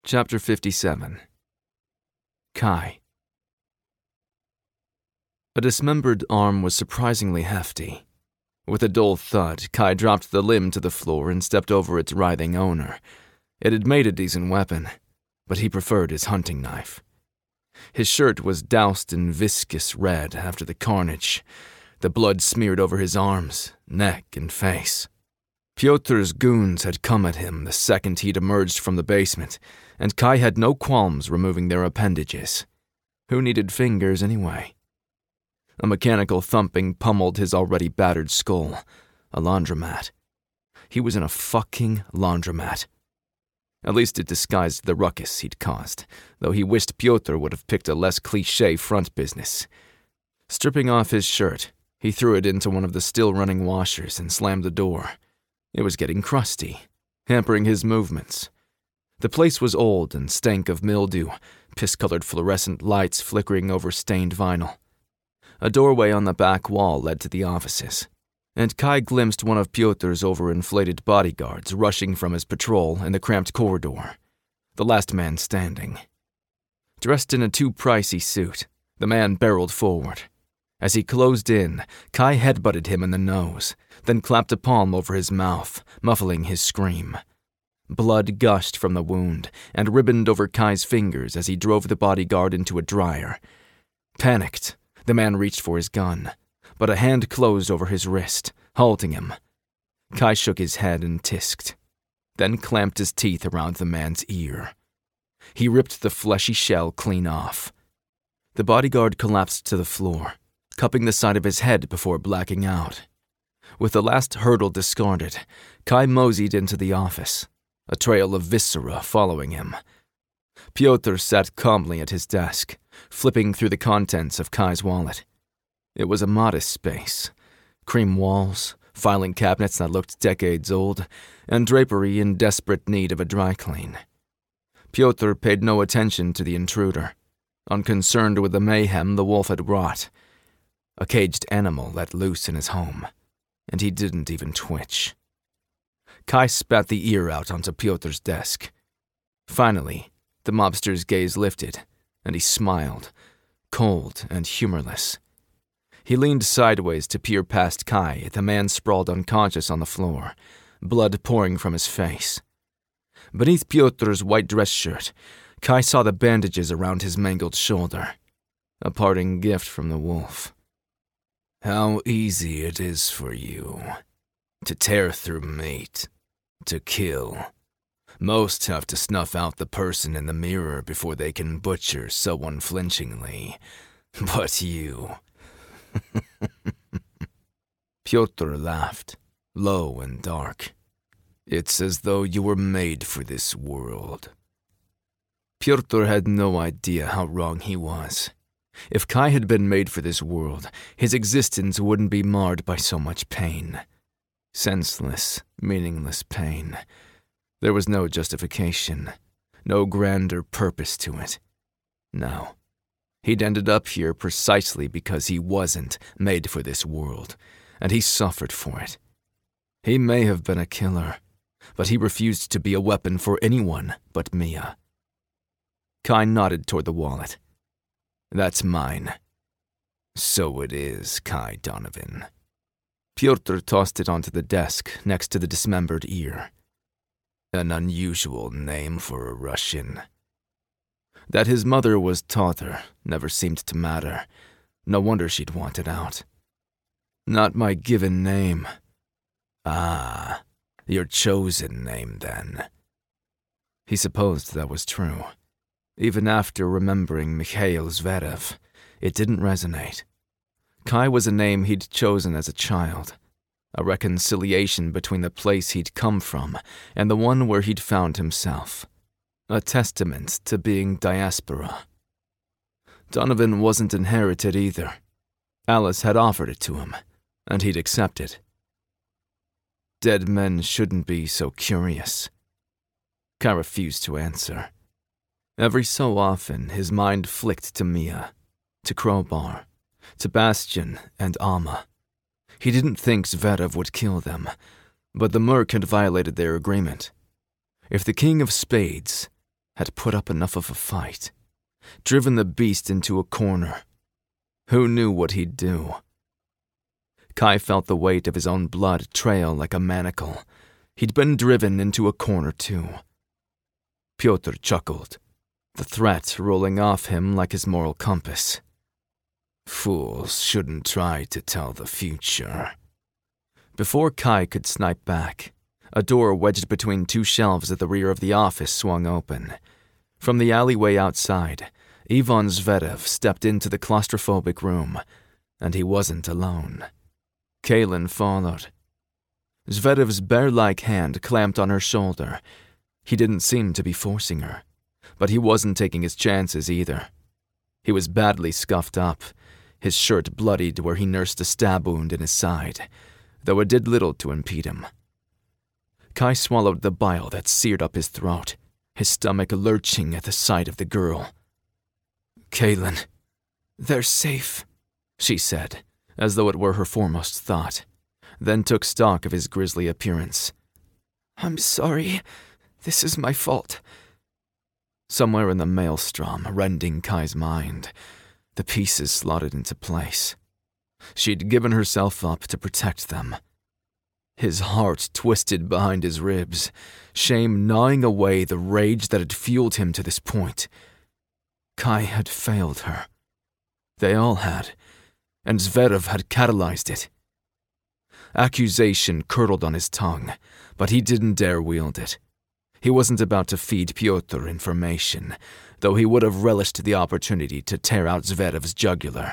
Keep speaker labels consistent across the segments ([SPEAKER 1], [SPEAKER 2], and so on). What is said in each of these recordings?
[SPEAKER 1] Chapter 57. Kai. A dismembered arm was surprisingly hefty. With a dull thud, Kai dropped the limb to the floor and stepped over its writhing owner. It had made a decent weapon, but he preferred his hunting knife. His shirt was doused in viscous red after the carnage. The blood smeared over his arms, neck, and face. Pyotr's goons had come at him the second he'd emerged from the basement, and Kai had no qualms removing their appendages. Who needed fingers anyway? A mechanical thumping pummeled his already battered skull. A laundromat. He was in a fucking laundromat. At least it disguised the ruckus he'd caused, though he wished Pyotr would have picked a less cliché front business. Stripping off his shirt, he threw it into one of the still-running washers and slammed the door. It was getting crusty, hampering his movements. The place was old and stank of mildew, piss-colored fluorescent lights flickering over stained vinyl. A doorway on the back wall led to the offices, and Kai glimpsed one of Pyotr's overinflated bodyguards rushing from his patrol in the cramped corridor, the last man standing. Dressed in a too pricey suit, the man barreled forward. As he closed in, Kai headbutted him in the nose, then clapped a palm over his mouth, muffling his scream. Blood gushed from the wound and ribboned over Kai's fingers as he drove the bodyguard into a dryer. Panicked, the man reached for his gun, but a hand closed over his wrist, halting him. Kai shook his head and tisked, then clamped his teeth around the man's ear. He ripped the fleshy shell clean off. The bodyguard collapsed to the floor, cupping the side of his head before blacking out. With the last hurdle discarded, Kai moseyed into the office, a trail of viscera following him. Pyotr sat calmly at his desk, flipping through the contents of Kai's wallet. It was a modest space. Cream walls, filing cabinets that looked decades old, and drapery in desperate need of a dry clean. Pyotr paid no attention to the intruder, unconcerned with the mayhem the wolf had wrought. A caged animal let loose in his home, and he didn't even twitch. Kai spat the ear out onto Pyotr's desk. Finally, the mobster's gaze lifted, and he smiled, cold and humorless. He leaned sideways to peer past Kai at the man sprawled unconscious on the floor, blood pouring from his face. Beneath Pyotr's white dress shirt, Kai saw the bandages around his mangled shoulder, a parting gift from the wolf.
[SPEAKER 2] How easy it is for you to tear through meat, to kill. Most have to snuff out the person in the mirror before they can butcher so unflinchingly. But you... Pyotr laughed, low and dark. It's as though you were made for this world.
[SPEAKER 1] Pyotr had no idea how wrong he was. If Kai had been made for this world, his existence wouldn't be marred by so much pain. Senseless, meaningless pain. There was no justification, no grander purpose to it. No. He'd ended up here precisely because he wasn't made for this world, and he suffered for it. He may have been a killer, but he refused to be a weapon for anyone but Mia. Kai nodded toward the wallet. That's mine.
[SPEAKER 2] So it is, Kai Donovan.
[SPEAKER 1] Pyotr tossed it onto the desk next to the dismembered ear.
[SPEAKER 2] An unusual name for a Russian.
[SPEAKER 1] That his mother was Tatar never seemed to matter. No wonder she'd want it out. Not my given name.
[SPEAKER 2] Ah, your chosen name then.
[SPEAKER 1] He supposed that was true. Even after remembering Mikhail Zverev, it didn't resonate. Kai was a name he'd chosen as a child, a reconciliation between the place he'd come from and the one where he'd found himself, a testament to being diaspora. Donovan wasn't inherited either. Alice had offered it to him, and he'd accepted. Dead men shouldn't be so curious. Kai refused to answer. Every so often, his mind flicked to Mia, to Crowbar, to Bastion and Alma. He didn't think Zverev would kill them, but the Merc had violated their agreement. If the King of Spades had put up enough of a fight, driven the beast into a corner. Who knew what he'd do? Kai felt the weight of his own blood trail like a manacle. He'd been driven into a corner too. Pyotr chuckled, the threat rolling off him like his moral compass.
[SPEAKER 2] Fools shouldn't try to tell the future.
[SPEAKER 1] Before Kai could snipe back, a door wedged between two shelves at the rear of the office swung open. From the alleyway outside, Ivan Zverev stepped into the claustrophobic room, and he wasn't alone. Kaylin followed. Zverev's bear-like hand clamped on her shoulder. He didn't seem to be forcing her, but he wasn't taking his chances either. He was badly scuffed up, his shirt bloodied where he nursed a stab wound in his side, though it did little to impede him. Kai swallowed the bile that seared up his throat, his stomach lurching at the sight of the girl.
[SPEAKER 2] Kaylin,
[SPEAKER 1] "They're safe," she said, as though it were her foremost thought, then took stock of his grisly appearance. "I'm sorry. This is my fault." Somewhere in the maelstrom rending Kai's mind, the pieces slotted into place. She'd given herself up to protect them. His heart twisted behind his ribs, shame gnawing away the rage that had fueled him to this point. Kai had failed her. They all had, and Zverev had catalyzed it. Accusation curdled on his tongue, but he didn't dare wield it. He wasn't about to feed Pyotr information, though he would have relished the opportunity to tear out Zverev's jugular.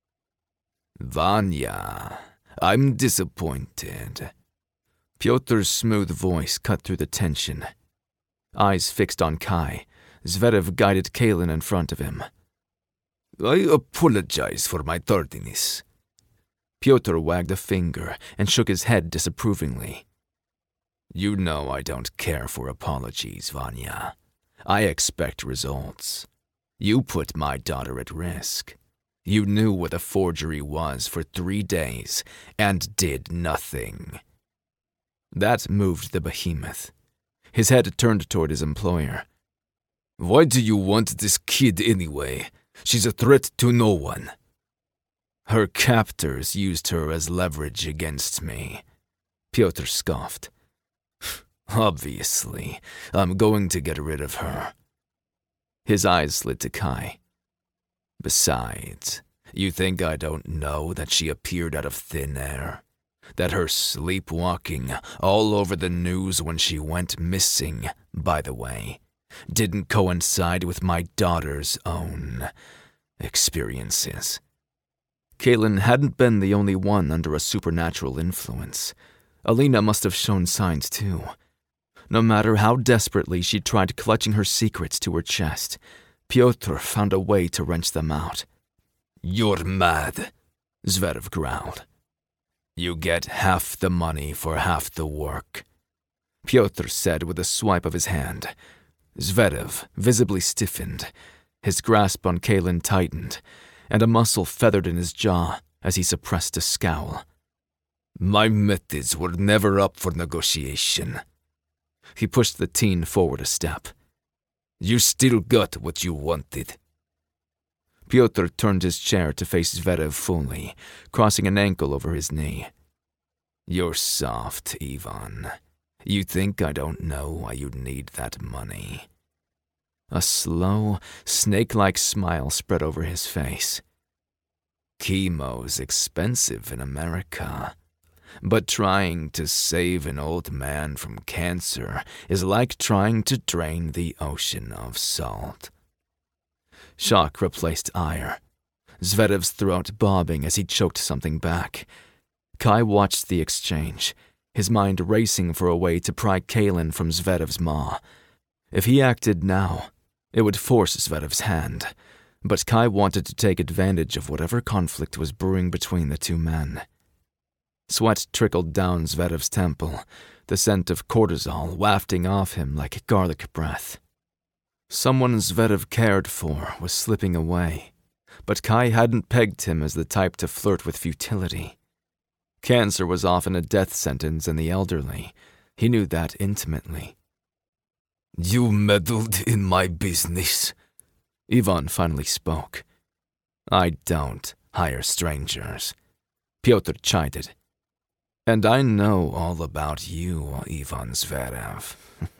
[SPEAKER 2] Vanya, I'm disappointed.
[SPEAKER 1] Pyotr's smooth voice cut through the tension. Eyes fixed on Kai, Zverev guided Kaylin in front of him.
[SPEAKER 2] I apologize for my tardiness.
[SPEAKER 1] Pyotr wagged a finger and shook his head disapprovingly.
[SPEAKER 2] You know I don't care for apologies, Vanya. I expect results. You put my daughter at risk. You knew where the forgery was for 3 days and did nothing.
[SPEAKER 1] That moved the behemoth. His head turned toward his employer.
[SPEAKER 2] Why do you want this kid anyway? She's a threat to no one. Her captors used her as leverage against me.
[SPEAKER 1] Pyotr scoffed.
[SPEAKER 2] Obviously, I'm going to get rid of her.
[SPEAKER 1] His eyes slid to Kai.
[SPEAKER 2] Besides, you think I don't know that she appeared out of thin air? That her sleepwalking all over the news when she went missing, by the way, didn't coincide with my daughter's own experiences.
[SPEAKER 1] Kaylin hadn't been the only one under a supernatural influence. Alina must have shown signs too. No matter how desperately she tried clutching her secrets to her chest, Pyotr found a way to wrench them out.
[SPEAKER 2] You're mad, Zverev growled. You get half the money for half the work,
[SPEAKER 1] Pyotr said with a swipe of his hand. Zverev visibly stiffened. His grasp on Kaylin tightened, and a muscle feathered in his jaw as he suppressed a scowl.
[SPEAKER 2] My methods were never up for negotiation.
[SPEAKER 1] He pushed the teen forward a step.
[SPEAKER 2] You still got what you wanted.
[SPEAKER 1] Pyotr turned his chair to face Zverev fully, crossing an ankle over his knee.
[SPEAKER 2] You're soft, Ivan. You think I don't know why you'd need that money.
[SPEAKER 1] A slow, snake-like smile spread over his face.
[SPEAKER 2] Chemo's expensive in America, but trying to save an old man from cancer is like trying to drain the ocean of salt.
[SPEAKER 1] Shock replaced ire, Zverev's throat bobbing as he choked something back. Kai watched the exchange, his mind racing for a way to pry Kaylin from Zverev's maw. If he acted now, it would force Zverev's hand, but Kai wanted to take advantage of whatever conflict was brewing between the two men. Sweat trickled down Zverev's temple, the scent of cortisol wafting off him like garlic breath. Someone Zverev cared for was slipping away, but Kai hadn't pegged him as the type to flirt with futility. Cancer was often a death sentence in the elderly. He knew that intimately.
[SPEAKER 2] You meddled in my business.
[SPEAKER 1] Ivan finally spoke. I don't hire strangers, Pyotr chided. And I know all about you, Ivan Zverev.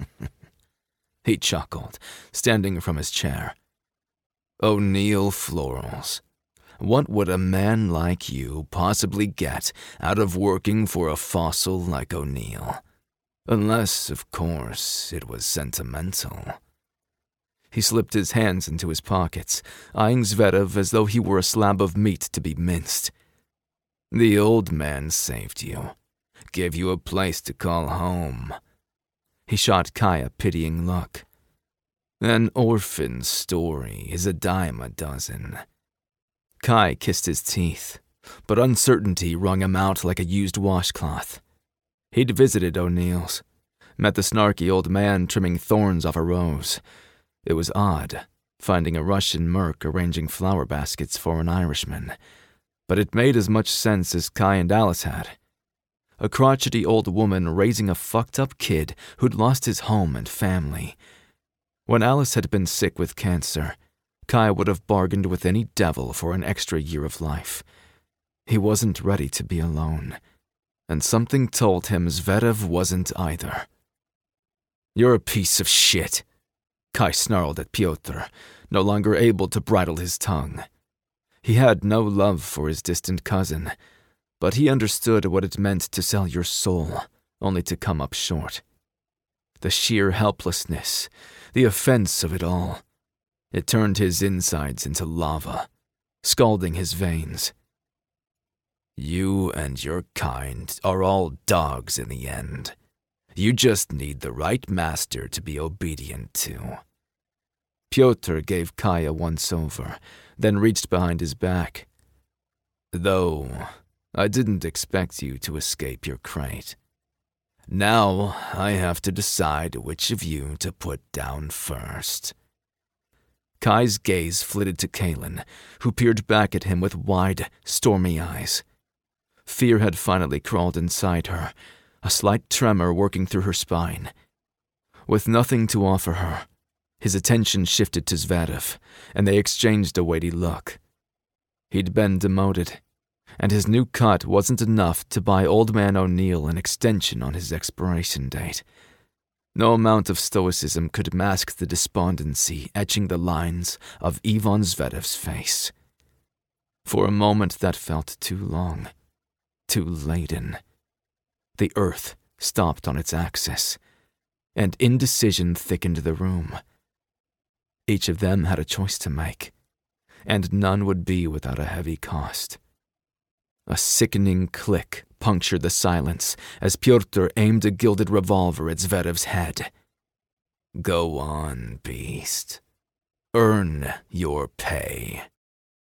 [SPEAKER 1] He chuckled, standing from his chair. O'Neill Florals. What would a man like you possibly get out of working for a fossil like O'Neill? Unless, of course, it was sentimental. He slipped his hands into his pockets, eyeing Zverev as though he were a slab of meat to be minced. The old man saved you, gave you a place to call home. He shot Kai a pitying look. An orphan's story is a dime a dozen. Kai kissed his teeth, but uncertainty wrung him out like a used washcloth. He'd visited O'Neill's, met the snarky old man trimming thorns off a rose. It was odd, finding a Russian merc arranging flower baskets for an Irishman, but it made as much sense as Kai and Alice had. A crotchety old woman raising a fucked-up kid who'd lost his home and family. When Alice had been sick with cancer, Kai would have bargained with any devil for an extra year of life. He wasn't ready to be alone, and something told him Zverev wasn't either. You're a piece of shit, Kai snarled at Pyotr, no longer able to bridle his tongue. He had no love for his distant cousin, but he understood what it meant to sell your soul, only to come up short. The sheer helplessness, the offense of it all. It turned his insides into lava, scalding his veins. You and your kind are all dogs in the end. You just need the right master to be obedient to. Pyotr gave Kai a once-over, then reached behind his back. Though, I didn't expect you to escape your crate. Now I have to decide which of you to put down first. Kai's gaze flitted to Kaelin, who peered back at him with wide, stormy eyes. Fear had finally crawled inside her, a slight tremor working through her spine. With nothing to offer her, his attention shifted to Zverev, and they exchanged a weighty look. He'd been demoted, and his new cut wasn't enough to buy Old Man O'Neill an extension on his expiration date. No amount of stoicism could mask the despondency etching the lines of Ivan Zverev's face. For a moment that felt too long, too laden. The earth stopped on its axis, and indecision thickened the room. Each of them had a choice to make, and none would be without a heavy cost. A sickening click punctured the silence as Pyotr aimed a gilded revolver at Zverev's head. Go on, beast. Earn your pay.